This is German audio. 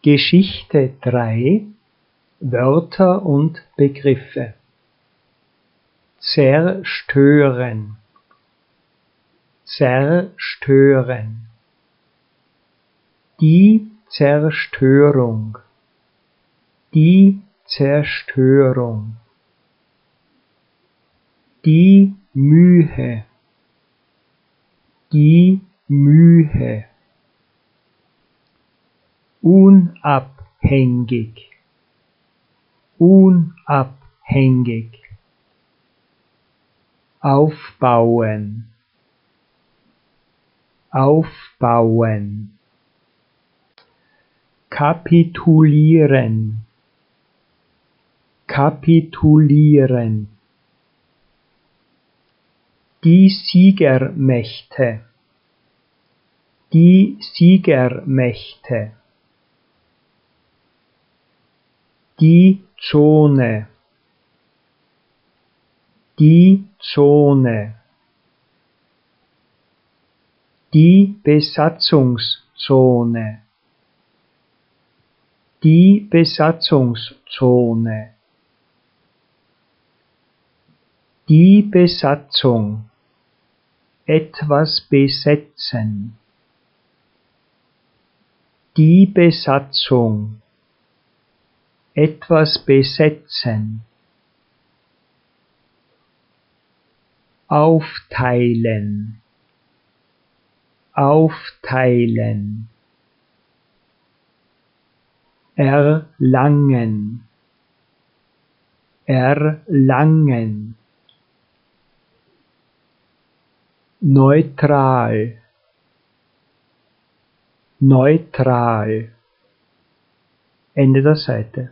Geschichte 3 Wörter und Begriffe. Zerstören, zerstören. Die Zerstörung, die Zerstörung. Die Mühe, die Mühe. Unabhängig, unabhängig. Aufbauen, aufbauen. Kapitulieren, kapitulieren. Die Siegermächte, die Siegermächte. Die Zone, die Zone. Die Besatzungszone, die Besatzungszone. Die Besatzung, etwas besetzen. Die Besatzung, etwas besetzen. Aufteilen, aufteilen. Erlangen, erlangen. Neutral, neutral. Ende der Seite.